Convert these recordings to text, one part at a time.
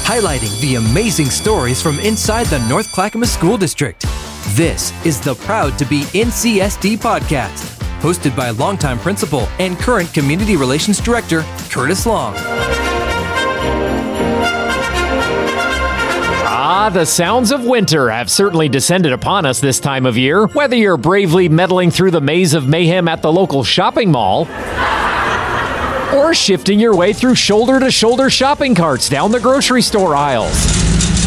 highlighting the amazing stories from inside the North Clackamas School District. This is the Proud to be NCSD podcast, hosted by longtime principal and current Community Relations Director, Curtis Long. The sounds of winter have certainly descended upon us this time of year. Whether you're bravely meddling through the maze of mayhem at the local shopping mall, or shifting your way through shoulder-to-shoulder shopping carts down the grocery store aisles.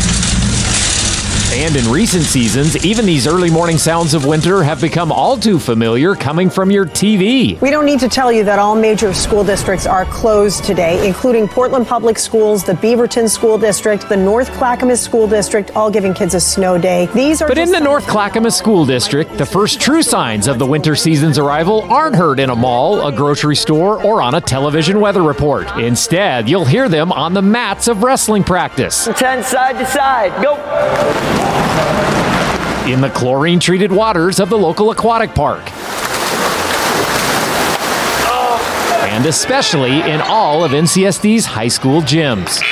And in recent seasons, even these early morning sounds of winter have become all too familiar coming from your TV. We don't need to tell you that all major school districts are closed today, including Portland Public Schools, the Beaverton School District, the North Clackamas School District, all giving kids a snow day. But in the North Clackamas School District, the first true signs of the winter season's arrival aren't heard in a mall, a grocery store, or on a television weather report. Instead, you'll hear them on the mats of wrestling practice. 10 side to side, go! In the chlorine-treated waters of the local aquatic park. And especially in all of NCSD's high school gyms.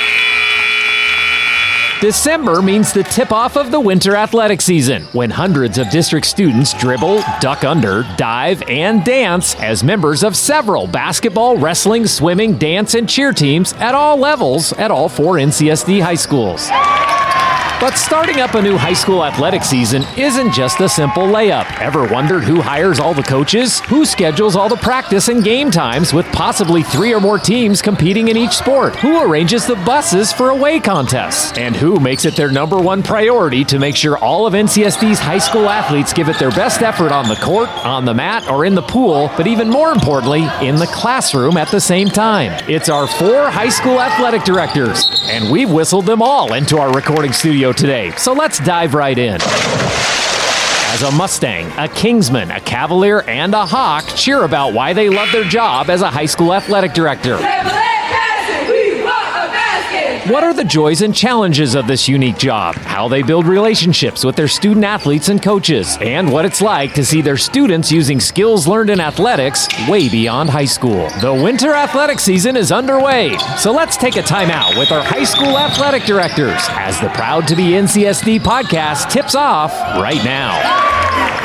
December means the tip-off of the winter athletic season, when hundreds of district students dribble, duck under, dive, and dance as members of several basketball, wrestling, swimming, dance, and cheer teams at all levels at all 4 NCSD high schools. But starting up a new high school athletic season isn't just a simple layup. Ever wondered who hires all the coaches? Who schedules all the practice and game times with possibly 3 or more teams competing in each sport? Who arranges the buses for away contests? And who makes it their number one priority to make sure all of NCSD's high school athletes give it their best effort on the court, on the mat, or in the pool, but even more importantly, in the classroom at the same time? It's our 4 high school athletic directors, and we've whistled them all into our recording studio today. So let's dive right in. As a Mustang, a Kingsman, a Cavalier, and a Hawk cheer about why they love their job as a high school athletic director. What are the joys and challenges of this unique job? How they build relationships with their student athletes and coaches, and what it's like to see their students using skills learned in athletics way beyond high school. The winter athletic season is underway, so let's take a time out with our high school athletic directors as the Proud to be NCSD podcast tips off right now.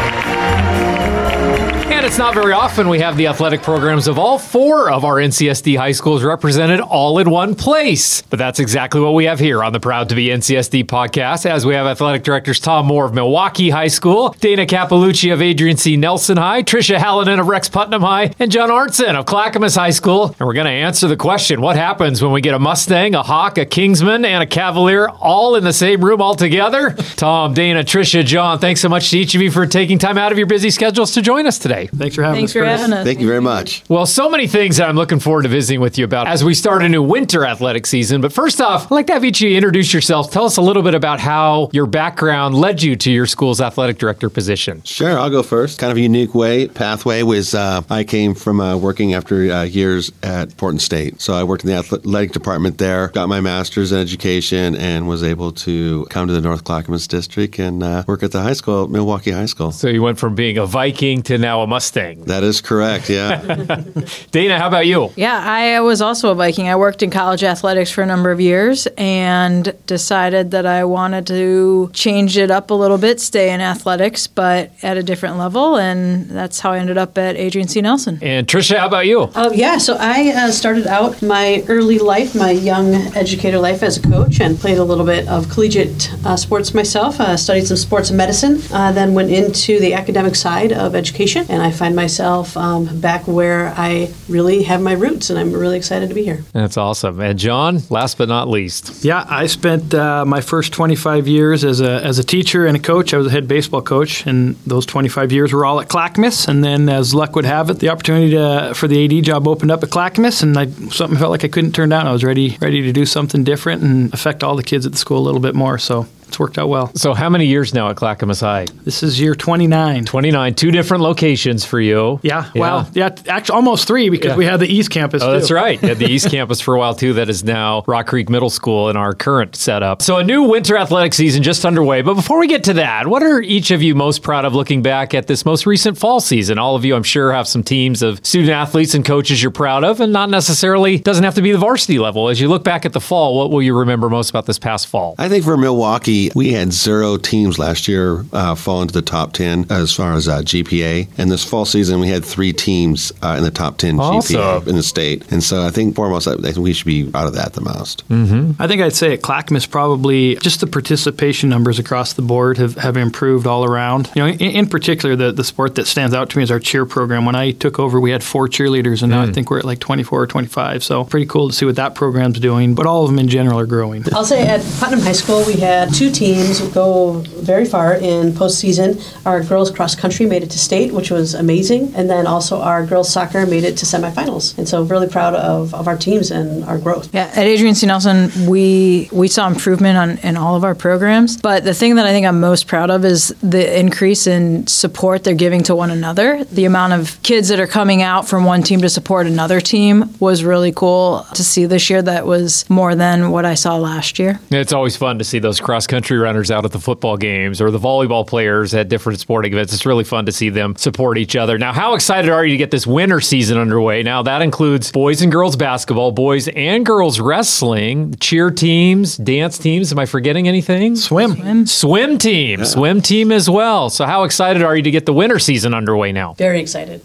And it's not very often we have the athletic programs of all 4 of our NCSD high schools represented all in one place. But that's exactly what we have here on the Proud to be NCSD podcast, as we have athletic directors Tom Moore of Milwaukee High School, Dana Capalucci of Adrian C. Nelson High, Tricia Hallinan of Rex Putnam High, and John Arntzen of Clackamas High School. And we're going to answer the question, what happens when we get a Mustang, a Hawk, a Kingsman, and a Cavalier all in the same room all together? Tom, Dana, Tricia, John, thanks so much to each of you for taking time out of your busy schedules to join us today. Thanks for having us. Thank you very much. Well, so many things that I'm looking forward to visiting with you about as we start a new winter athletic season. But first off, I'd like to have each of you introduce yourself. Tell us a little bit about how your background led you to your school's athletic director position. Sure, I'll go first. Kind of a unique pathway was I came from working after years at Portland State. So I worked in the athletic department there, got my master's in education, and was able to come to the North Clackamas district and work at the high school, Milwaukee High School. So you went from being a Viking to now a Mustang. That is correct, yeah. Dana, how about you? Yeah, I was also a Viking. I worked in college athletics for a number of years and decided that I wanted to change it up a little bit, stay in athletics, but at a different level, and that's how I ended up at Adrian C. Nelson. And Tricia, how about you? So I started out my early life, my young educator life as a coach, and played a little bit of collegiate sports myself, studied some sports medicine, then went into the academic side of education, and I find myself back where I really have my roots, and I'm really excited to be here. That's awesome. And John, last but not least. Yeah, I spent my first 25 years as a teacher and a coach. I was a head baseball coach, and those 25 years were all at Clackamas. And then, as luck would have it, the opportunity for the AD job opened up at Clackamas, and something felt like I couldn't turn down. I was ready to do something different and affect all the kids at the school a little bit more. So it's worked out well. So how many years now at Clackamas High? This is year 29. 29, 2 different locations for you. Yeah, well, actually almost 3 because we had the East Campus too. That's right. You had the East Campus for a while too. That is now Rock Creek Middle School in our current setup. So a new winter athletic season just underway. But before we get to that, what are each of you most proud of looking back at this most recent fall season? All of you, I'm sure, have some teams of student athletes and coaches you're proud of, and not necessarily doesn't have to be the varsity level. As you look back at the fall, what will you remember most about this past fall? I think for Milwaukee, we had 0 teams last year fall into the top 10 as far as GPA. And this fall season, we had 3 teams in the top 10 GPA in the state. And so I think foremost, I think we should be proud of that the most. Mm-hmm. I think I'd say at Clackamas, probably just the participation numbers across the board have improved all around. You know, in particular, the sport that stands out to me is our cheer program. When I took over, we had 4 cheerleaders, and now I think we're at like 24 or 25. So pretty cool to see what that program's doing. But all of them in general are growing. I'll say at Putnam High School, we had 2 teams go very far in postseason. Our girls cross country made it to state, which was amazing. And then also our girls soccer made it to semifinals. And so really proud of our teams and our growth. Yeah, at Adrian C. Nelson, we saw improvement in all of our programs. But the thing that I think I'm most proud of is the increase in support they're giving to one another. The amount of kids that are coming out from one team to support another team was really cool to see this year. That was more than what I saw last year. It's always fun to see those cross-country runners out at the football games or the volleyball players at different sporting events. It's really fun to see them support each other. Now, how excited are you to get this winter season underway? Now, that includes boys and girls basketball, boys and girls wrestling, cheer teams, dance teams. Am I forgetting anything? Swim team. Yeah. Swim team as well. So how excited are you to get the winter season underway now? Very excited.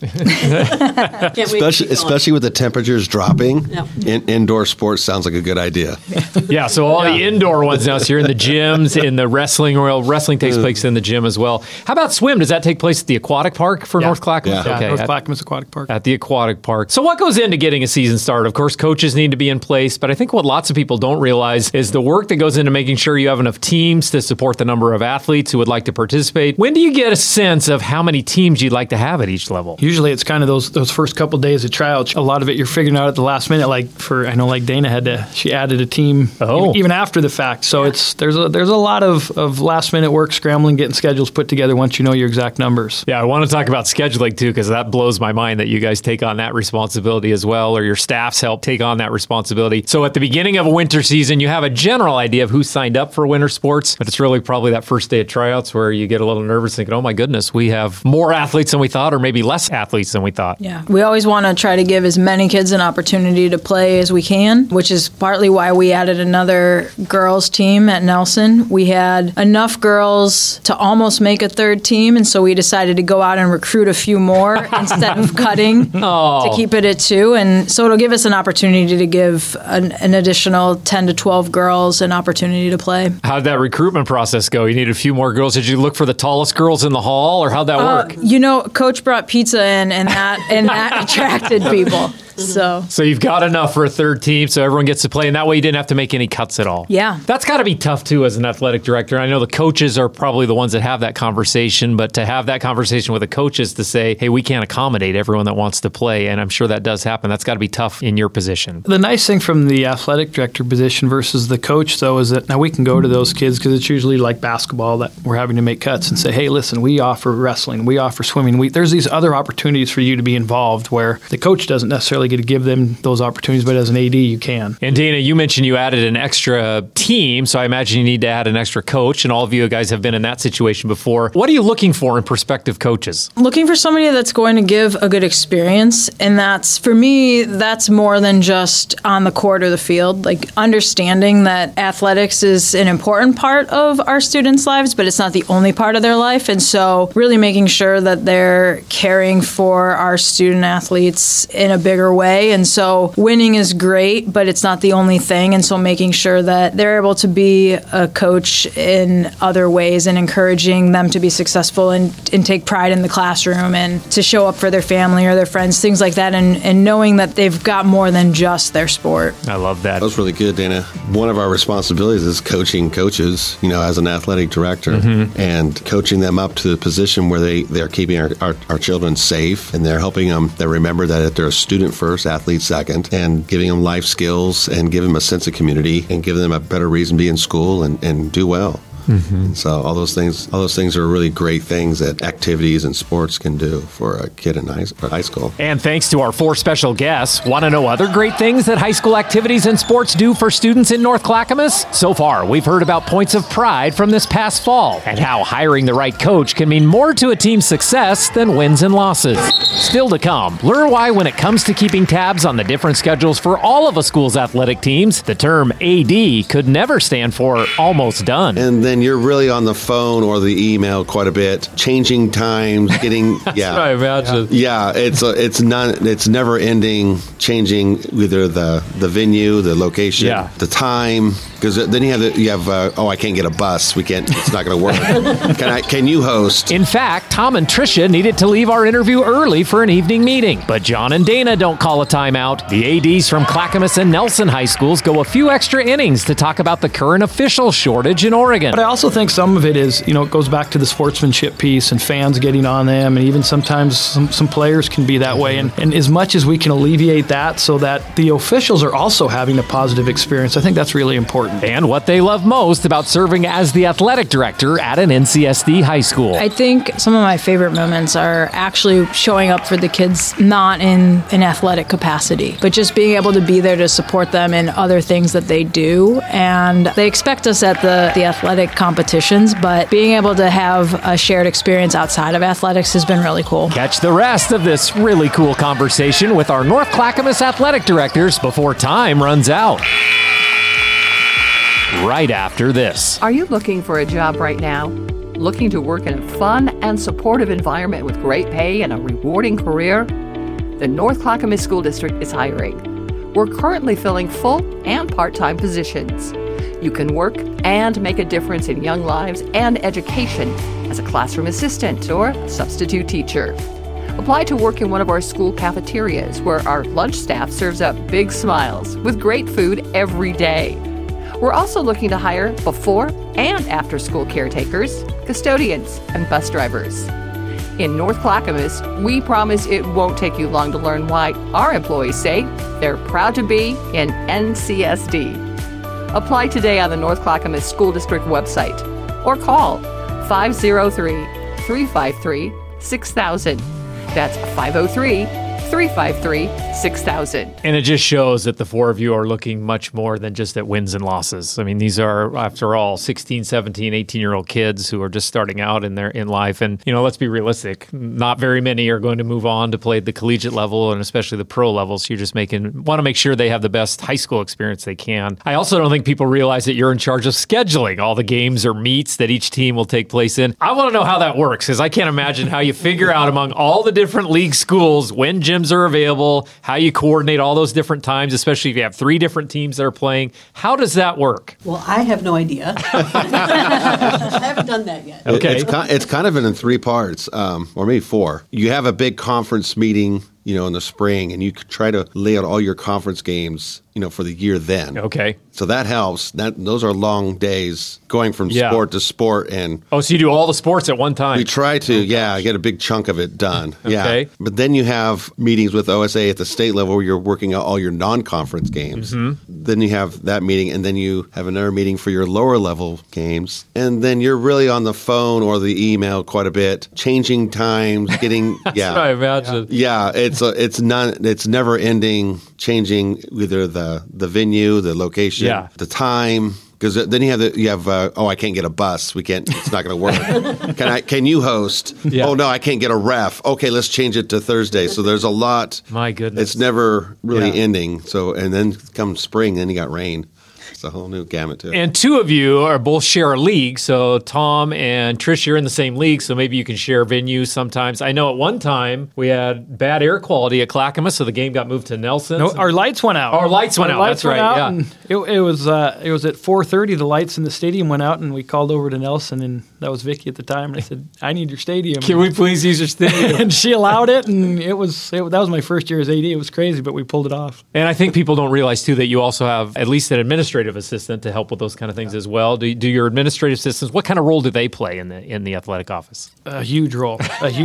Especially with the temperatures dropping, indoor sports sounds like a good idea. Yeah, so all the indoor ones now. So you're in the gyms, in the wrestling. Wrestling takes place in the gym as well. How about swim? Does that take place at the aquatic park for North Clackamas? Yeah, okay. North Clackamas Aquatic Park. At the aquatic park. So what goes into getting a season started? Of course, coaches need to be in place, but I think what lots of people don't realize is the work that goes into making sure you have enough teams to support the number of athletes who would like to participate. When do you get a sense of how many teams you'd like to have at each level? Usually it's kind of those first couple days of tryouts. A lot of it you're figuring out at the last minute. I know Dana she added a team even after the fact. So there's a lot of last minute work, scrambling, getting schedules put together once you know your exact numbers. Yeah, I want to talk about scheduling too, because that blows my mind that you guys take on that responsibility as well, or your staffs help take on that responsibility. So at the beginning of a winter season, you have a general idea of who signed up for winter sports, but it's really probably that first day of tryouts where you get a little nervous thinking, oh my goodness, we have more athletes than we thought, or maybe less athletes than we thought. Yeah, we always want to try to give as many kids an opportunity to play as we can, which is partly why we added another girls team at Nelson. We had enough girls to almost make a third team, and so we decided to go out and recruit a few more instead of cutting to keep it at 2. And so it'll give us an opportunity to give an additional 10 to 12 girls an opportunity to play. How'd that recruitment process go? You needed a few more girls. Did you look for the tallest girls in the hall, or how'd that work? Coach brought pizza in, and that attracted people. So you've got enough for a third team, so everyone gets to play, and that way you didn't have to make any cuts at all. Yeah. That's got to be tough, too, as an athletic director. I know the coaches are probably the ones that have that conversation, but to have that conversation with the coaches to say, hey, we can't accommodate everyone that wants to play, and I'm sure that does happen. That's got to be tough in your position. The nice thing from the athletic director position versus the coach, though, is that now we can go to those kids, because it's usually like basketball that we're having to make cuts, and say, hey, listen, we offer wrestling, we offer swimming. There's these other opportunities for you to be involved where the coach doesn't necessarily get to give them those opportunities, but as an AD, you can. And Dana, you mentioned you added an extra team, so I imagine you need to add an extra coach, and all of you guys have been in that situation before. What are you looking for in prospective coaches? Looking for somebody that's going to give a good experience, and for me, that's more than just on the court or the field. Like understanding that athletics is an important part of our students' lives, but it's not the only part of their life, and so really making sure that they're caring for our student athletes in a bigger way. And so winning is great, but it's not the only thing. And so making sure that they're able to be a coach in other ways and encouraging them to be successful and take pride in the classroom and to show up for their family or their friends, things like that, and knowing that they've got more than just their sport. I love that. That was really good, Dana. One of our responsibilities is coaching coaches, as an athletic director, and coaching them up to the position where they're keeping our children safe, and they're helping them. They remember that they're a student first, athlete second, and giving them life skills and giving them a sense of community and giving them a better reason to be in school and do well. And so all those things are really great things that activities and sports can do for a kid in high school. And thanks to our 4 special guests, want to know other great things that high school activities and sports do for students in North Clackamas? So far, we've heard about points of pride from this past fall and how hiring the right coach can mean more to a team's success than wins and losses. Still to come, learn why when it comes to keeping tabs on the different schedules for all of a school's athletic teams, the term AD could never stand for almost done. And then you're really on the phone or the email quite a bit, changing times, getting What I imagine. Yeah, it's never ending, changing either the venue, the location, the time. Because then you have I can't get a bus. It's not going to work. Can you host? In fact, Tom and Tricia needed to leave our interview early for an evening meeting. But John and Dana don't call a timeout. The ADs from Clackamas and Nelson High Schools go a few extra innings to talk about the current official shortage in Oregon. But I also think some of it is, it goes back to the sportsmanship piece and fans getting on them, and even sometimes some players can be that way. And as much as we can alleviate that so that the officials are also having a positive experience, I think that's really important. And what they love most about serving as the athletic director at an NCSD high school. I think some of my favorite moments are actually showing up for the kids, not in an athletic capacity, but just being able to be there to support them in other things that they do. And they expect us at the athletic competitions, but being able to have a shared experience outside of athletics has been really cool. Catch the rest of this really cool conversation with our North Clackamas athletic directors before time runs out. Right after this. Are you looking for a job right now? Looking to work in a fun and supportive environment with great pay and a rewarding career? The North Clackamas School District is hiring. We're currently filling full and part-time positions. You can work and make a difference in young lives and education as a classroom assistant or substitute teacher. Apply to work in one of our school cafeterias where our lunch staff serves up big smiles with great food every day. We're also looking to hire before and after school caretakers, custodians, and bus drivers. In North Clackamas, we promise it won't take you long to learn why our employees say they're proud to be in NCSD. Apply today on the North Clackamas School District website or call 503-353-6000. That's 503-353-6000. And it just shows that the 4 of you are looking much more than just at wins and losses. I mean, these are, after all, 16, 17, 18-year-old kids who are just starting out in life. And, let's be realistic. Not very many are going to move on to play at the collegiate level and especially the pro level. So you're just want to make sure they have the best high school experience they can. I also don't think people realize that you're in charge of scheduling all the games or meets that each team will take place in. I want to know how that works, because I can't imagine how you figure out among all the different league schools when gyms are available, how you coordinate all those different times, especially if you have 3 different teams that are playing. How does that work? Well, I have no idea. I haven't done that yet. Okay. It's kind of in 3 parts, or maybe 4. You have a big conference meeting, in the spring, and you try to lay out all your conference games, for the year then. Okay. So that helps. Those are long days going from sport to sport. And so you do all the sports at one time? We try to, get a big chunk of it done. Okay. Yeah. But then you have meetings with OSA at the state level where you're working out all your non-conference games. Mm-hmm. Then you have that meeting, and then you have another meeting for your lower level games. And then you're really on the phone or the email quite a bit, changing times, getting, That's what I imagine. Yeah, it's never ending, changing either the venue, the location, the time. Because then you have I can't get a bus. It's not going to work. Can you host? Yeah. Oh no, I can't get a ref. Okay, let's change it to Thursday. So there's a lot. My goodness, it's never really ending. So and then comes spring, then you got rain. It's a whole new gamut too. And 2 of you are both share a league. So Tom and Trish are in the same league. So maybe you can share venues sometimes. I know at one time we had bad air quality at Clackamas, so the game got moved to Nelson. No, our lights went out. Our lights went out. That's right. And it was at 4:30. The lights in the stadium went out, and we called over to Nelson, and That was Vicki at the time. And I said, I need your stadium. Can we please use your stadium? And she allowed it, and that was my first year as AD. It was crazy, but we pulled it off. And I think people don't realize, too, that you also have at least an administrative assistant to help with those kind of things as well. Do your administrative assistants, what kind of role do they play in the athletic office? A huge role.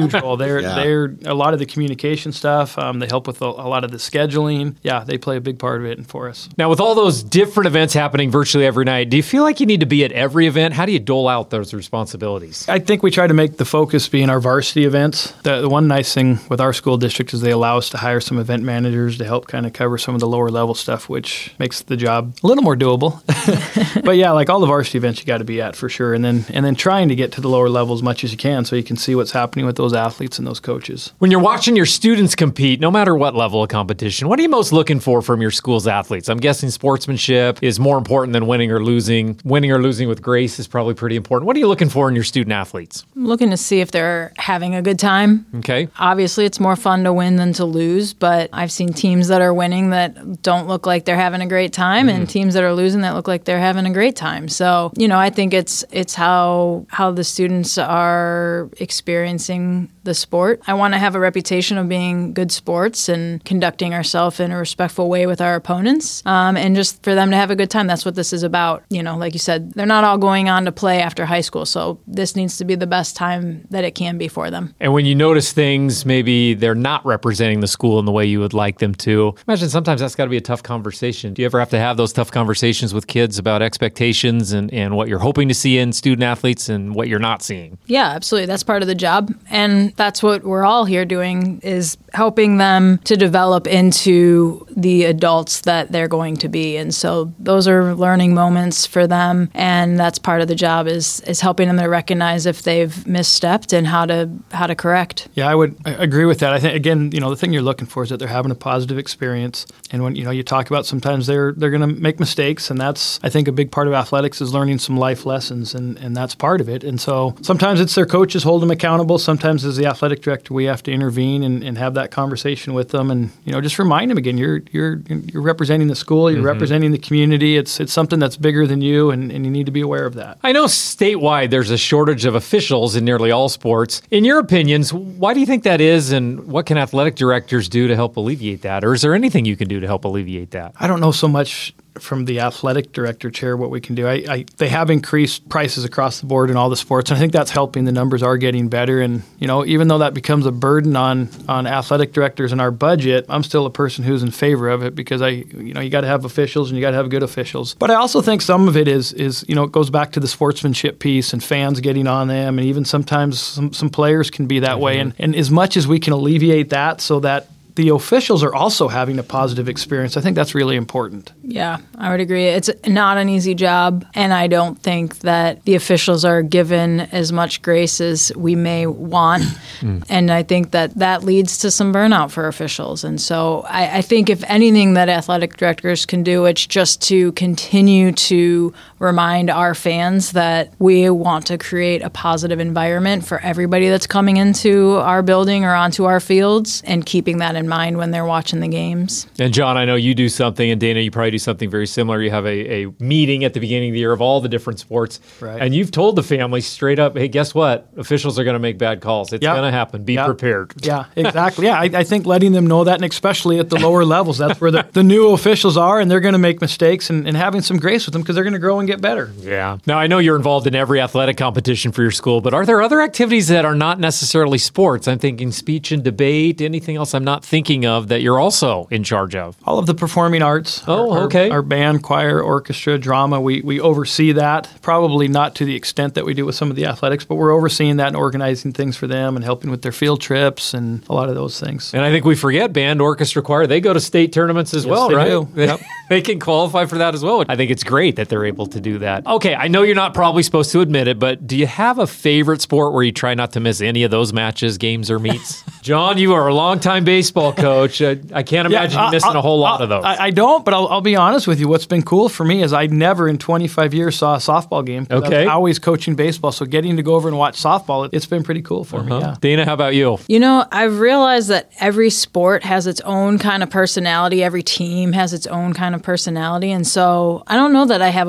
They're a lot of the communication stuff. They help with a lot of the scheduling. Yeah, they play a big part of it for us. Now, with all those different events happening virtually every night, do you feel like you need to be at every event? How do you dole out those responsibilities? I think we try to make the focus be in our varsity events. The one nice thing with our school district is they allow us to hire some event managers to help kind of cover some of the lower level stuff, which makes the job a little more doable. But yeah, like all the varsity events you got to be at for sure. And then trying to get to the lower level as much as you can so you can see what's happening with those athletes and those coaches. When you're watching your students compete, no matter what level of competition, what are you most looking for from your school's athletes? I'm guessing sportsmanship is more important than winning or losing. Winning or losing with grace is probably pretty important. What are you looking for in your student athletes? I'm looking to see if they're having a good time. Okay. Obviously, it's more fun to win than to lose, but I've seen teams that are winning that don't look like they're having a great time, and teams that are losing that look like they're having a great time. So, I think it's how the students are experiencing the sport. I want to have a reputation of being good sports and conducting ourselves in a respectful way with our opponents, and just for them to have a good time. That's what this is about. Like you said, they're not all going on to play after high school, so this needs to be the best time that it can be for them. And when you notice things, maybe they're not representing the school in the way you would like them to, imagine sometimes that's got to be a tough conversation. Do you ever have to have those tough conversations with kids about expectations and what you're hoping to see in student athletes and what you're not seeing? Yeah, absolutely. That's part of the job. And that's what we're all here doing, is helping them to develop into the adults that they're going to be. And so those are learning moments for them. And that's part of the job is helping them to recognize if they've misstepped and how to correct. Yeah, I would agree with that. I think, again, the thing you're looking for is that they're having a positive experience. And when, you talk about sometimes they're going to make mistakes. And that's, I think, a big part of athletics is learning some life lessons. And that's part of it. And so sometimes it's their coaches hold them accountable. Sometimes as the athletic director, we have to intervene and have that conversation with them. And, just remind them again, you're representing the school, you're representing the community. It's something that's bigger than you, and you need to be aware of that. I know statewide there's a shortage of officials in nearly all sports. In your opinions, why do you think that is, and what can athletic directors do to help alleviate that? Or is there anything you can do to help alleviate that? I don't know so much from the athletic director chair what we can do. They have increased prices across the board in all the sports, and I think that's helping. The numbers are getting better, and even though that becomes a burden on athletic directors in our budget, I'm still a person who's in favor of it, because you got to have officials and you got to have good officials. But I also think some of it is it goes back to the sportsmanship piece and fans getting on them, and even sometimes some players can be that way. And as much as we can alleviate that so that the officials are also having a positive experience, I think that's really important. Yeah, I would agree. It's not an easy job, and I don't think that the officials are given as much grace as we may want. And I think that leads to some burnout for officials. And so I think if anything that athletic directors can do, it's just to continue to remind our fans that we want to create a positive environment for everybody that's coming into our building or onto our fields, and keeping that in mind when they're watching the games. And John, I know you do something, and Dana, you probably do something very similar. You have a meeting at the beginning of the year of all the different sports, right? And you've told the family straight up, hey, guess what? Officials are going to make bad calls. It's going to happen. Be prepared. Yeah, exactly. Yeah, I think letting them know that, and especially at the lower levels, that's where the new officials are, and they're going to make mistakes, and having some grace with them, because they're going to grow and get better. Yeah. Now, I know you're involved in every athletic competition for your school, but are there other activities that are not necessarily sports? I'm thinking speech and debate, anything else I'm not thinking of that you're also in charge of? All of the performing arts. Okay. Our band, choir, orchestra, drama, we oversee that. Probably not to the extent that we do with some of the athletics, but we're overseeing that and organizing things for them and helping with their field trips and a lot of those things. And I think we forget band, orchestra, choir. They go to state tournaments as well, right? Do. Yep. They can qualify for that as well. I think it's great that they're able to do that. Okay, I know you're not probably supposed to admit it, but do you have a favorite sport where you try not to miss any of those matches, games, or meets? John, you are a longtime baseball coach. I can't imagine you missing a whole lot of those. I don't, but I'll be honest with you. What's been cool for me is I never in 25 years saw a softball game. Okay. I was always coaching baseball, so getting to go over and watch softball, it's been pretty cool for me. Yeah. Dana, how about you? I've realized that every sport has its own kind of personality. Every team has its own kind of personality. And so I don't know that I have a favorite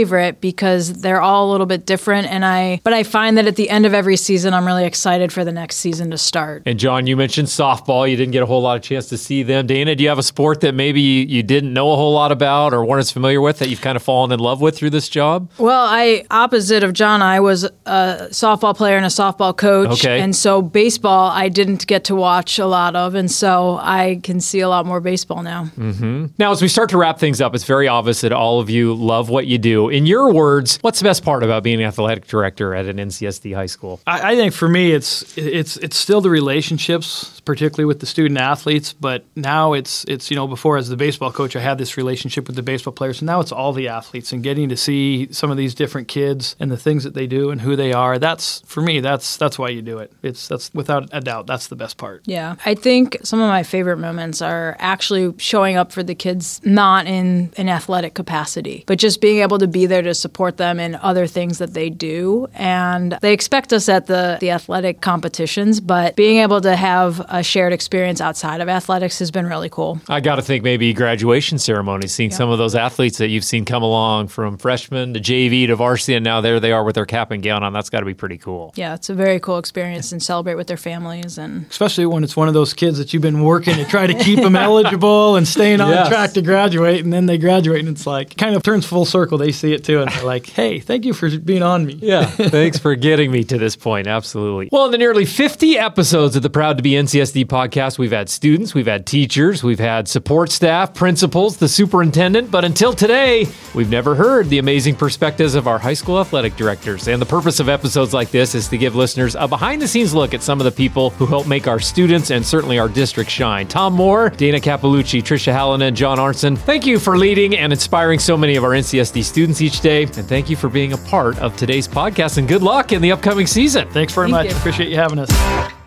favorite because they're all a little bit different. But I find that at the end of every season, I'm really excited for the next season to start. And John, you mentioned softball. You didn't get a whole lot of chance to see them. Dana, do you have a sport that maybe you didn't know a whole lot about or weren't as familiar with that you've kind of fallen in love with through this job? Well, opposite of John, I was a softball player and a softball coach. Okay. And so baseball, I didn't get to watch a lot of. And so I can see a lot more baseball now. Mm-hmm. Now, as we start to wrap things up, it's very obvious that all of you love what you do. In your words, what's the best part about being an athletic director at an NCSD high school? I think for me, it's still the relationships, particularly with the student athletes. But now it's before as the baseball coach, I had this relationship with the baseball players. And now it's all the athletes and getting to see some of these different kids and the things that they do and who they are. That's for me. That's why you do it. That's without a doubt. That's the best part. Yeah, I think some of my favorite moments are actually showing up for the kids, not in an athletic capacity, but just being able to be there to support them in other things that they do. And they expect us at the athletic competitions, but being able to have a shared experience outside of athletics has been really cool. I got to think maybe graduation ceremonies, seeing some of those athletes that you've seen come along from freshman to JV to varsity, and now there they are with their cap and gown on. That's got to be pretty cool. Yeah, it's a very cool experience and celebrate with their families. And especially when it's one of those kids that you've been working to try to keep them eligible and staying on track to graduate, and then they graduate, and it's like kind of turns full circle. They see it too, and they're like, hey, thank you for being on me. Yeah, thanks for getting me to this point. Absolutely. Well, in the nearly 50 episodes of the Proud to be NCSD podcast, we've had students, we've had teachers, we've had support staff, principals, the superintendent, but until today, we've never heard the amazing perspectives of our high school athletic directors. And the purpose of episodes like this is to give listeners a behind-the-scenes look at some of the people who help make our students and certainly our district shine. Tom Moore, Dana Capalucci, Tricia Hallinan, John Arnson, thank you for leading and inspiring so many of our NCSD students each day. And thank you for being a part of today's podcast, and good luck in the upcoming season. Thanks very much. Appreciate you having us.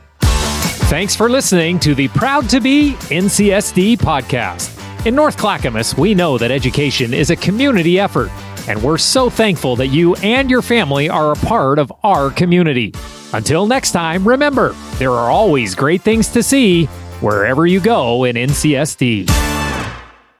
Thanks for listening to the Proud to be NCSD podcast. In North Clackamas, we know that education is a community effort, and we're so thankful that you and your family are a part of our community. Until next time, remember, there are always great things to see wherever you go in NCSD.